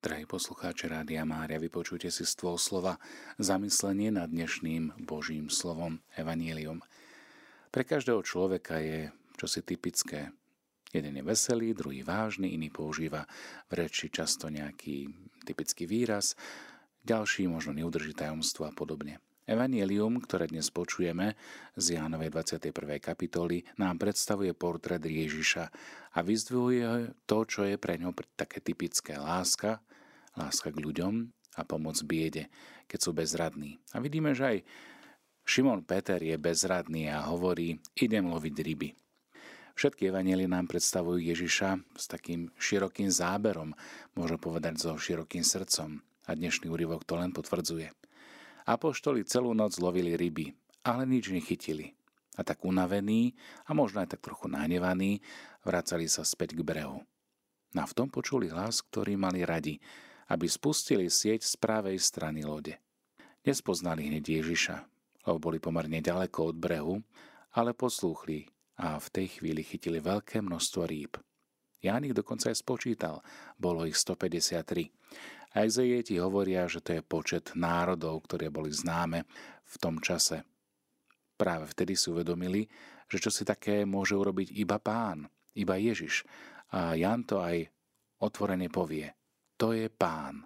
Drahí poslucháči Rádia Mária, vypočujte si stôl slova, zamyslenie nad dnešným Božím slovom, Evanjelium. Pre každého človeka je čosi typické. Jeden je veselý, druhý vážny, iný používa v reči často nejaký typický výraz, ďalší možno neudrží tajomstvo a podobne. Evanjelium, ktoré dnes počujeme z Jánovej 21. kapitoly, nám predstavuje portrét Ježiša a vyzdvihuje to, čo je pre ňo také typické: láska k ľuďom a pomoc biede, keď sú bezradní. A vidíme, že aj Šimon Peter je bezradný a hovorí: idem loviť ryby. Všetky evanjelie nám predstavujú Ježiša s takým širokým záberom, môžem povedať so širokým srdcom. A dnešný úryvok to len potvrdzuje. Apoštoli celú noc lovili ryby, ale nič nechytili. A tak unavení a možno aj tak trochu nahnevaní vracali sa späť k brehu. A v tom počuli hlas, ktorý mali radi, aby spustili sieť z pravej strany lode. Nespoznali hneď Ježiša, lebo boli pomerne ďaleko od brehu, ale poslúchli a v tej chvíli chytili veľké množstvo rýb. Ján ich dokonca aj spočítal, bolo ich 153. A exegeti hovoria, že to je počet národov, ktoré boli známe v tom čase. Práve vtedy si uvedomili, že čo si také môže urobiť iba Pán, iba Ježiš. A Ján to aj otvorene povie: to je Pán.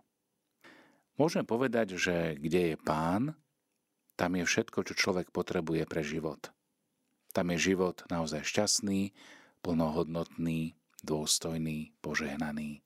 Môžeme povedať, že kde je Pán, tam je všetko, čo človek potrebuje pre život. Tam je život naozaj šťastný, plnohodnotný, dôstojný, požehnaný.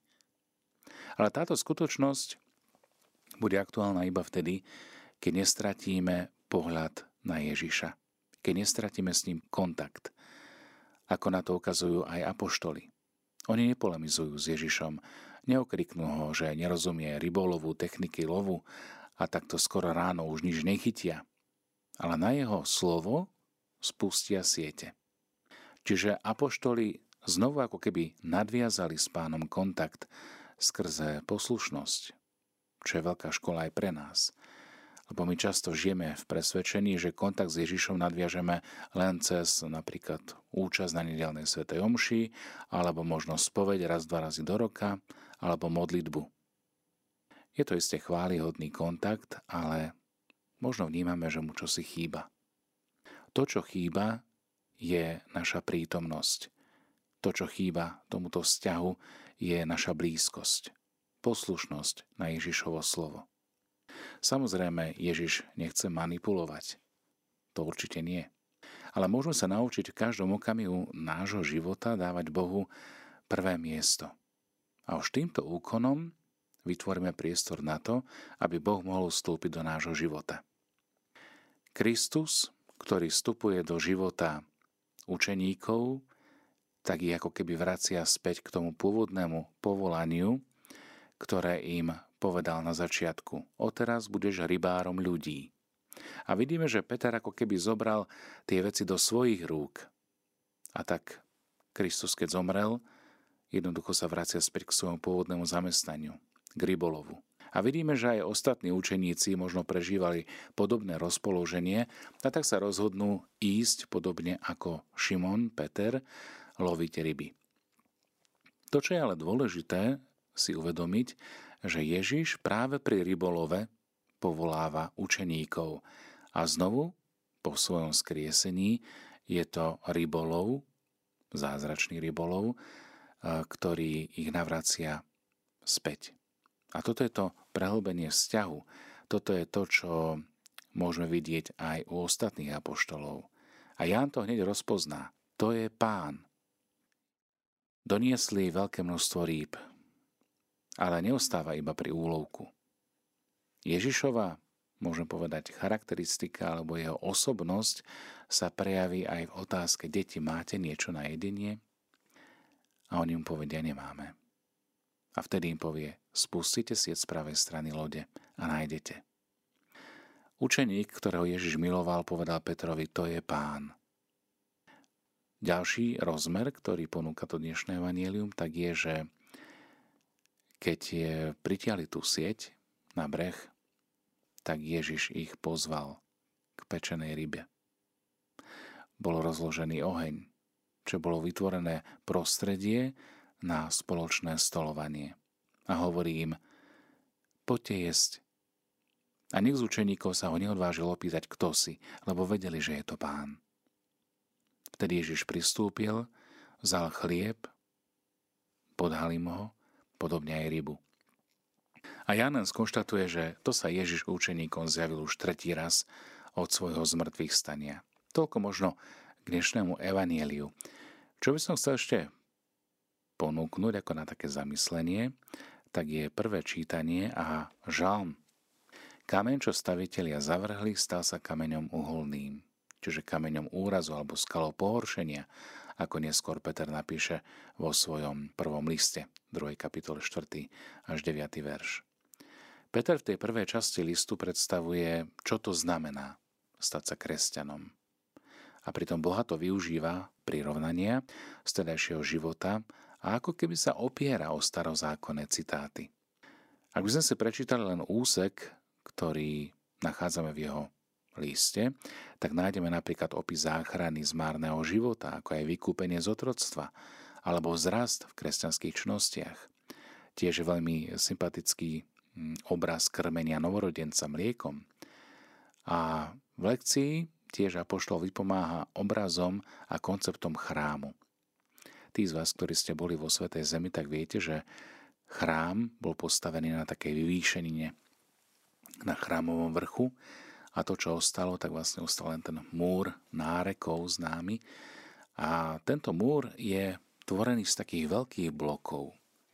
Ale táto skutočnosť bude aktuálna iba vtedy, keď nestratíme pohľad na Ježiša, keď nestratíme s ním kontakt, ako na to ukazujú aj apoštoli. Oni nepolemizujú s Ježišom, neokriknú ho, že nerozumie rybolovu, techniky lovu a takto skoro ráno už nič nechytia, ale na jeho slovo spustia siete. Čiže apoštoli znovu ako keby nadviazali s Pánom kontakt skrze poslušnosť, čo je veľká škola aj pre nás. Lebo my často žijeme v presvedčení, že kontakt s Ježišom nadviažeme len cez napríklad účasť na nedeľnej svätej omši, alebo možno spoveď raz, 2 razy do roka, alebo modlitbu. Je to isté chválihodný kontakt, ale možno vnímame, že mu čosi chýba. To, čo chýba, je naša prítomnosť. To, čo chýba tomuto vzťahu, je naša blízkosť, poslušnosť na Ježišovo slovo. Samozrejme, Ježiš nechce manipulovať. To určite nie. Ale môžeme sa naučiť v každom okamihu nášho života dávať Bohu prvé miesto. A už týmto úkonom vytvoríme priestor na to, aby Boh mohol vstúpiť do nášho života. Kristus, ktorý vstupuje do života učeníkov, tak ich ako keby vracia späť k tomu pôvodnému povolaniu, ktoré im povedal na začiatku: odteraz budeš rybárom ľudí. A vidíme, že Peter ako keby zobral tie veci do svojich rúk. A tak Kristus, keď zomrel, jednoducho sa vracia späť k svojmu pôvodnému zamestnaniu, k rybolovu. A vidíme, že aj ostatní učeníci možno prežívali podobné rozpoloženie a tak sa rozhodnú ísť podobne ako Šimon Peter loviť ryby. To, čo je ale dôležité si uvedomiť, že Ježiš práve pri rybolove povoláva učeníkov. A znovu, po svojom skriesení, je to rybolov, zázračný rybolov, ktorý ich navracia späť. A toto je to prehlbenie vzťahu. Toto je to, čo môžeme vidieť aj u ostatných apoštolov. A Ján to hneď rozpozná. To je Pán. Doniesli veľké množstvo rýb, ale neostáva iba pri úlovku. Ježišova, môžem povedať, charakteristika alebo jeho osobnosť sa prejaví aj v otázke: deti, máte niečo na jedenie? A oni mu povedia: nemáme. A vtedy im povie: spustite sieť z pravej strany lode a nájdete. Učeník, ktorého Ježiš miloval, povedal Petrovi: to je Pán. Ďalší rozmer, ktorý ponúka to dnešné evanjelium, tak je, že keď pritiahli tú sieť na breh, tak Ježiš ich pozval k pečenej rybe. Bol rozložený oheň, čo bolo vytvorené prostredie na spoločné stolovanie. A hovorí im: poďte jesť. A nik z učeníkov sa ho neodvážil opýtať, kto si, lebo vedeli, že je to Pán. Vtedy Ježiš pristúpil, vzal chlieb, podhal im ho, podobne aj rybu. A Ján skonštatuje, že to sa Ježiš učeníkom zjavil už tretí raz od svojho zmrtvých stania. Toľko možno k dnešnému evanjeliu. Čo by som chcel ešte ponúknuť ako na také zamyslenie, tak je prvé čítanie a žalm. Kameň, čo stavitelia zavrhli, stal sa kameňom uholným, čiže kameňom úrazu alebo skalou pohoršenia, ako neskôr Peter napíše vo svojom prvom liste, 2. kapitole 4. až 9. verš. Peter v tej prvej časti listu predstavuje, čo to znamená stať sa kresťanom. A pritom bohato využíva prirovnania z tedajšieho života a ako keby sa opiera o starozákonné citáty. Ak by sme si prečítali len úsek, ktorý nachádzame v jeho liste, tak nájdeme napríklad opis záchrany z márneho života, ako aj vykúpenie z otroctva, alebo vzrast v kresťanských čnostiach. Tiež veľmi sympatický obraz krmenia novorodenca mliekom. A v lekcii tiež apoštol vypomáha obrazom a konceptom chrámu. Tí z vás, ktorí ste boli vo Svätej Zemi, tak viete, že chrám bol postavený na takej vyvýšenine, na chrámovom vrchu, a to, čo ostalo, tak vlastne ostal len ten múr nárekov známy. A tento múr je tvorený z takých veľkých blokov.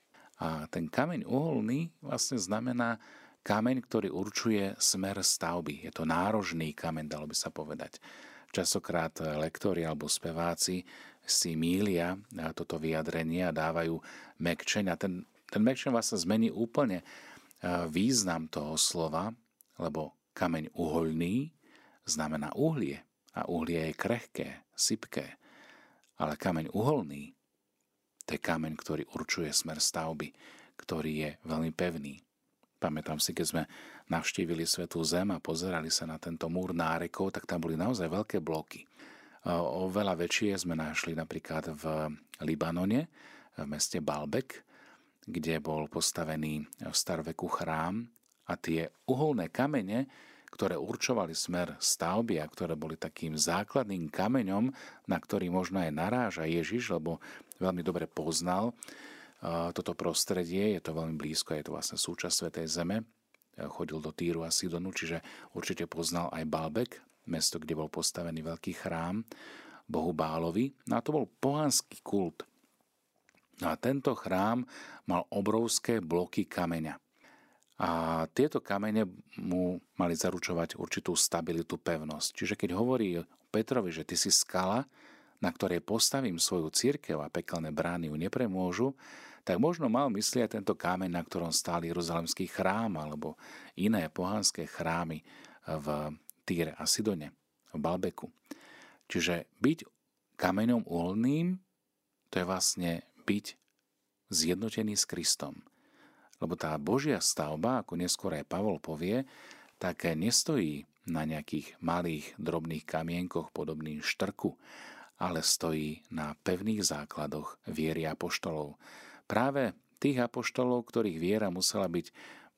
A ten kameň uholný vlastne znamená kameň, ktorý určuje smer stavby. Je to nárožný kameň, dalo by sa povedať. Častokrát lektori alebo speváci si mýlia toto vyjadrenie a dávajú mäkčeň. A ten mäkčeň vlastne zmení úplne význam toho slova, lebo kameň uhoľný znamená uhlie a uhlie je krehké, sypké, ale kameň uholný to je kameň, ktorý určuje smer stavby, ktorý je veľmi pevný. Pamätám si, keď sme navštívili Svätú Zem a pozerali sa na tento múr nárekov, tak tam boli naozaj veľké bloky. Oveľa väčšie sme našli napríklad v Libanone, v meste Baalbek, kde bol postavený v staroveku chrám a tie uholné kamene, ktoré určovali smer stavby a ktoré boli takým základným kameňom, na ktorý možno aj naráža Ježiš, lebo veľmi dobre poznal toto prostredie, je to veľmi blízko, je to vlastne súčasť Svätej Zeme, chodil do Týru a Sidonu, čiže určite poznal aj Baalbek, mesto, kde bol postavený veľký chrám bohu Bálovi, no a to bol pohanský kult. No a tento chrám mal obrovské bloky kameňa. A tieto kamene mu mali zaručovať určitú stabilitu, pevnosť. Čiže keď hovorí Petrovi, že ty si skala, na ktorej postavím svoju cirkev a pekelné brány ju nepremôžu, tak možno mal myslieť tento kameň, na ktorom stál Jeruzalemský chrám alebo iné pohanské chrámy v Týre a Sidone, v Baalbeku. Čiže byť kameňom uholným, to je vlastne byť zjednotený s Kristom. Lebo tá Božia stavba, ako neskôr aj Pavol povie, tak nestojí na nejakých malých, drobných kamienkoch podobných štrku, ale stojí na pevných základoch viery apoštolov. Práve tých apoštolov, ktorých viera musela byť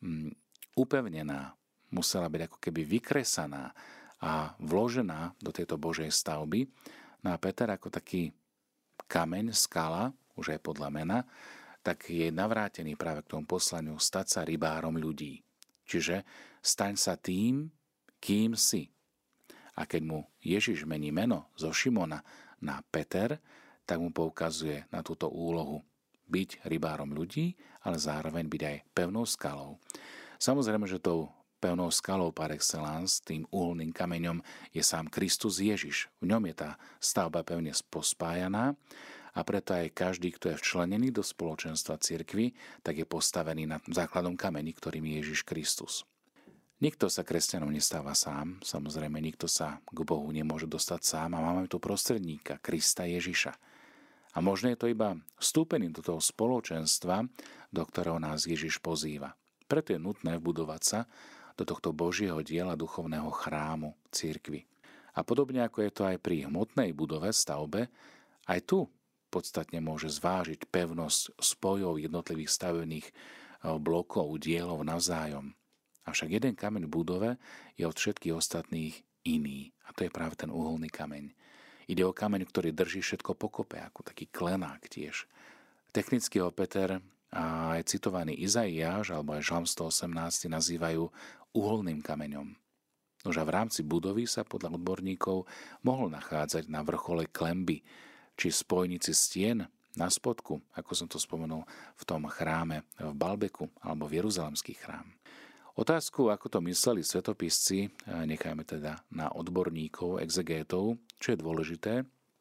upevnená, musela byť ako keby vykresaná a vložená do tejto Božej stavby. No a Peter ako taký kameň, skala, už aj podľa mena, tak je navrátený práve k tomu poslaniu stať sa rybárom ľudí. Čiže staň sa tým, kým si. A keď mu Ježiš mení meno zo Šimona na Peter, tak mu poukazuje na túto úlohu. Byť rybárom ľudí, ale zároveň byť aj pevnou skalou. Samozrejme, že tou pevnou skalou par excellence, tým uholným kameňom je sám Kristus Ježiš. V ňom je tá stavba pevne pospájaná a preto aj každý, kto je včlenený do spoločenstva cirkvi, tak je postavený na základnom kameni, ktorým je Ježiš Kristus. Nikto sa kresťanom nestáva sám, samozrejme nikto sa k Bohu nemôže dostať sám a máme tu prostredníka, Krista Ježiša. A možno je to iba vstúpením do toho spoločenstva, do ktorého nás Ježiš pozýva. Preto je nutné vbudovať sa do tohto Božieho diela duchovného chrámu, cirkvi. A podobne ako je to aj pri hmotnej budove, stavbe, aj tu podstatne môže zvážiť pevnosť spojov jednotlivých stavebných blokov, dielov navzájom. Avšak jeden kameň v budove je od všetkých ostatných iný. A to je práve ten uholný kameň. Ide o kameň, ktorý drží všetko pokope, ako taký klenák tiež. Technicky ho Peter a aj citovaný Izaiáš alebo aj Žalm 118 nazývajú uholným kameňom. Nože v rámci budovy sa podľa odborníkov mohol nachádzať na vrchole klenby či spojnici stien na spodku, ako som to spomenul v tom chráme v Balbeku alebo v Jeruzalemský chrám. Otázku, ako to mysleli svetopisci, nechajme teda na odborníkov, exegétov, čo je dôležité,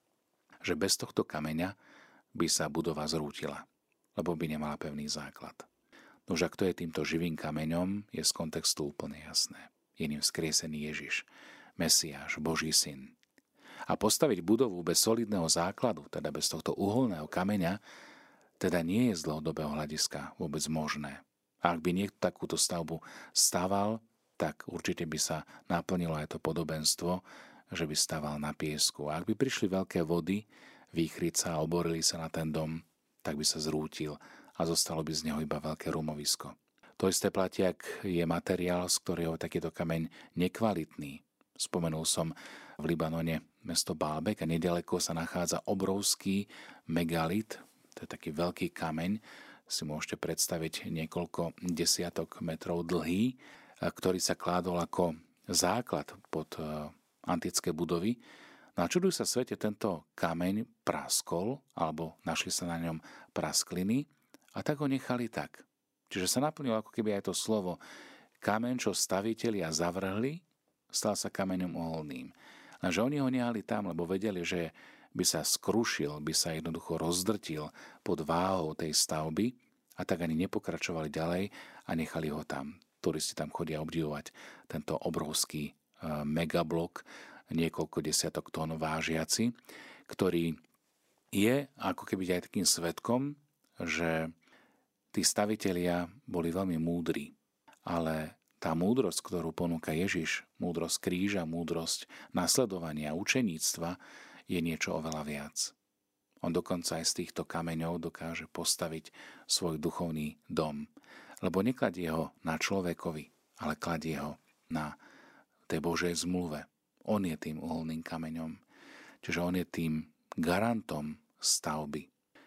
že bez tohto kameňa by sa budova zrútila, lebo by nemala pevný základ. Nož ak to je týmto živým kameňom, je z kontextu úplne jasné. Je ním vzkriesený Ježiš, Mesiáš, Boží syn. A postaviť budovu bez solidného základu, teda bez tohto uholného kameňa, teda nie je z dlhodobého hľadiska vôbec možné. A ak by niekto takúto stavbu staval, tak určite by sa naplnilo aj to podobenstvo, že by staval na piesku. A ak by prišli veľké vody, výchrica a oborili sa na ten dom, tak by sa zrútil a zostalo by z neho iba veľké rumovisko. To isté platí, ak je materiál, z ktorého takýto kameň nekvalitný. Spomenul som v Libanone mesto Bálbek a nedaleko sa nachádza obrovský megalit, to je taký veľký kameň, si môžete predstaviť niekoľko desiatok metrov dlhý, ktorý sa kládol ako základ pod antické budovy. No a čuduj sa svete, tento kameň praskol, alebo našli sa na ňom praskliny a tak ho nechali tak. Čiže sa naplnilo ako keby aj to slovo kameň, čo stavitelia zavrhli, stal sa kameňom uholným. Lenže oni ho nehali tam, lebo vedeli, že by sa skrušil, by sa jednoducho rozdrtil pod váhou tej stavby a tak ani nepokračovali ďalej a nechali ho tam. Turisti tam chodia obdivovať tento obrovský megablok, niekoľko desiatok tón vážiaci, ktorý je ako keby aj takým svedkom, že tí stavitelia boli veľmi múdri, ale tá múdrosť, ktorú ponúka Ježiš, múdrosť kríža, múdrosť nasledovania, učeníctva, je niečo oveľa viac. On dokonca aj z týchto kameňov dokáže postaviť svoj duchovný dom, lebo nekladie ho na človekovi, ale kladie ho na tej Božej zmluve. On je tým uholným kameňom, čiže on je tým garantom stavby.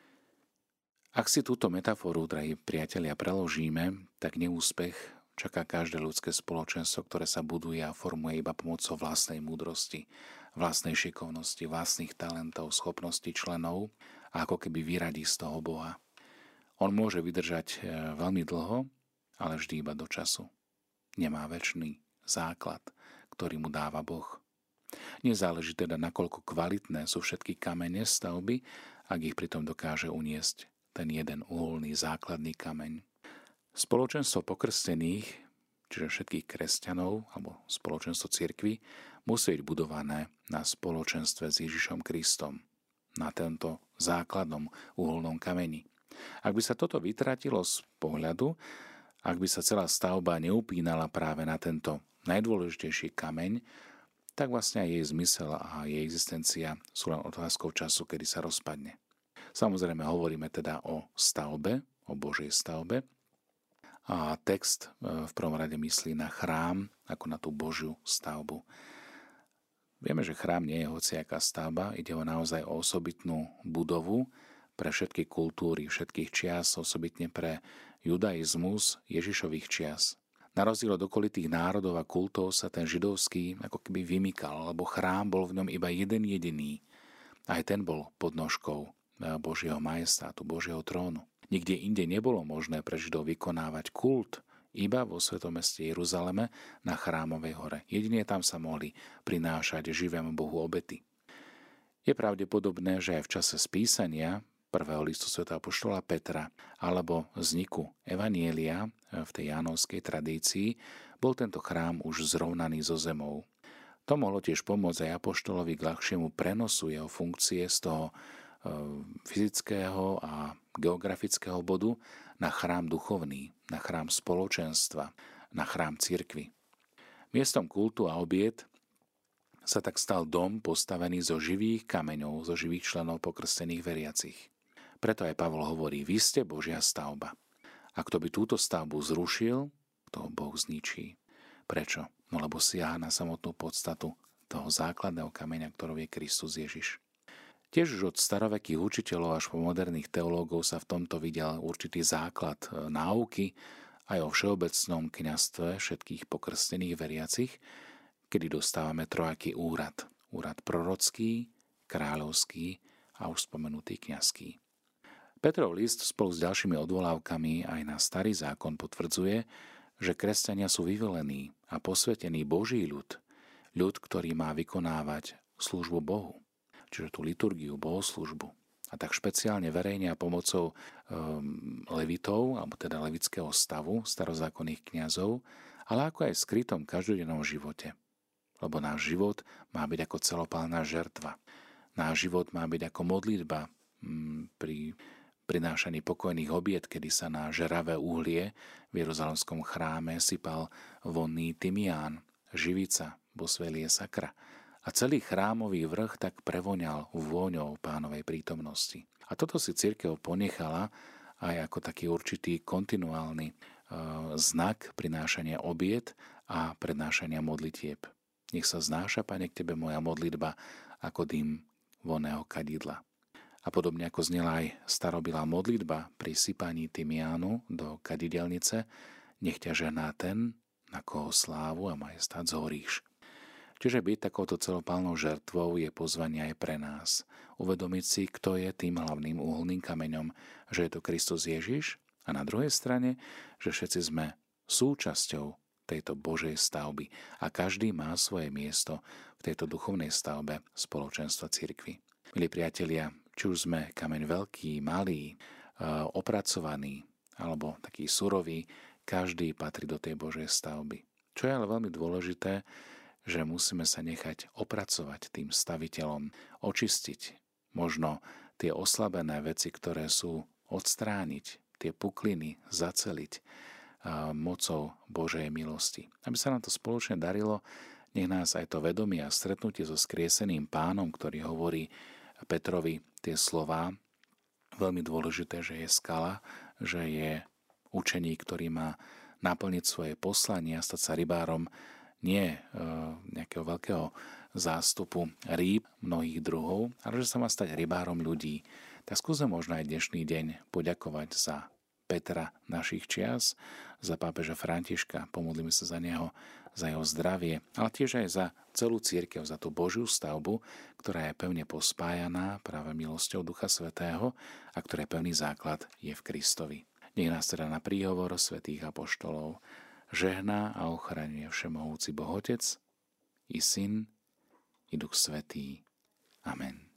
Ak si túto metaforu, drahí priatelia, preložíme, tak neúspech čaká každé ľudské spoločenstvo, ktoré sa buduje a formuje iba pomocou vlastnej múdrosti, vlastnej šikovnosti, vlastných talentov, schopností členov a ako keby vyradí z toho Boha. On môže vydržať veľmi dlho, ale vždy iba do času. Nemá večný základ, ktorý mu dáva Boh. Nezáleží teda, nakoľko kvalitné sú všetky kamene stavby, ak ich pritom dokáže uniesť ten jeden uholný základný kameň. Spoločenstvo pokrstených, čiže všetkých kresťanov alebo spoločenstvo cirkvi, musí byť budované na spoločenstve s Ježišom Kristom, na tento základnom uholnom kameni. Ak by sa toto vytratilo z pohľadu, ak by sa celá stavba neupínala práve na tento najdôležitejší kameň, tak vlastne aj jej zmysel a jej existencia sú len otázkou času, kedy sa rozpadne. Samozrejme hovoríme teda o stavbe, o Božej stavbe a text v prvom rade myslí na chrám ako na tú Božiu stavbu. Vieme, že chrám nie je hociaká stavba, ide o naozaj o osobitnú budovu pre všetky kultúry, všetkých čias, osobitne pre judaizmus Ježišových čias. Na rozdiel od okolitých národov a kultov sa ten židovský ako keby vymykal, lebo chrám bol v ňom iba jeden jediný. Aj ten bol pod nožkou Božieho majestátu, Božieho trónu. Nikde inde nebolo možné pre Židov vykonávať kult, iba vo svetom meste Jeruzaleme na Chrámovej hore. Jedine tam sa mohli prinášať živému Bohu obety. Je pravdepodobné, že aj v čase spísania prvého listu svätého apoštola Petra alebo vzniku Evanielia v tej jánovskej tradícii bol tento chrám už zrovnaný so zemou. To mohlo tiež pomôcť aj apoštolovi k ľahšiemu prenosu jeho funkcie z toho fyzického a geografického bodu na chrám duchovný, na chrám spoločenstva, na chrám cirkvi. Miestom kultu a obiet sa tak stal dom postavený zo živých kameňov, zo živých členov pokrstených veriacich. Preto aj Pavol hovorí, vy ste Božia stavba. A kto by túto stavbu zrušil, toho Boh zničí. Prečo? No lebo siaha na samotnú podstatu toho základného kameňa, ktorou je Kristus Ježiš. Tiež už od starovekých učiteľov až po moderných teológov sa v tomto videl určitý základ náuky aj o všeobecnom kňazstve všetkých pokrstených veriacich, kedy dostávame trojaký úrad. Úrad prorocký, kráľovský a už spomenutý kňazský. Petrov list spolu s ďalšími odvolávkami aj na Starý zákon potvrdzuje, že kresťania sú vyvolení a posvetený Boží ľud, ľud, ktorý má vykonávať službu Bohu, čiže tú liturgiu, bohoslúžbu. A tak špeciálne verejne a pomocou levitov, alebo teda levického stavu, starozákonných kňazov, ale ako aj v skrytom každodennom živote. Lebo náš život má byť ako celopálna žertva. Náš život má byť ako modlitba pri prinášaní pokojných obiet, kedy sa na žeravé uhlie v Jeruzalemskom chráme sypal vonný tymián, živica, bosvelie sakra. A celý chrámový vrch tak prevoňal vôňou Pánovej prítomnosti. A toto si cirkev ponechala aj ako taký určitý kontinuálny znak prinášania obiet a prednášania modlitieb. Nech sa znáša, Pane, k Tebe moja modlitba ako dym vonného kadidla. A podobne ako znela aj starobilá modlitba pri sypaní tymiánu do kadidelnice, nech ťa žehná ten, na koho slávu a majestát zhoríš. Čiže byť takouto celopálnou žertvou je pozvanie aj pre nás. Uvedomiť si, kto je tým hlavným uholným kameňom, že je to Kristus Ježiš a na druhej strane, že všetci sme súčasťou tejto Božej stavby a každý má svoje miesto v tejto duchovnej stavbe spoločenstva cirkvi. Milí priatelia, či už sme kameň veľký, malý, opracovaný alebo taký surový, každý patrí do tej Božej stavby. Čo je ale veľmi dôležité, že musíme sa nechať opracovať tým staviteľom, očistiť možno tie oslabené veci, ktoré sú odstrániť, tie pukliny zaceliť mocou Božej milosti. Aby sa nám to spoločne darilo, nech nás aj to vedomie a stretnutie so skrieseným Pánom, ktorý hovorí Petrovi tie slová, veľmi dôležité, že je skala, že je učeník, ktorý má naplniť svoje poslanie a stať sa rybárom nie nejakého veľkého zástupu rýb mnohých druhov, ale že sa má stať rybárom ľudí. Tak skúsme možno aj dnešný deň poďakovať za Petra našich čias, za pápeža Františka, pomodlíme sa za neho, za jeho zdravie, ale tiež aj za celú cirkev, za tú Božiu stavbu, ktorá je pevne pospájaná práve milosťou Ducha Svätého a ktorej pevný základ je v Kristovi. Nech nás teda na príhovor svätých apoštolov žehná a ochraňuje všemohúci Boh Otec, i Syn, i Duch Svätý. Amen.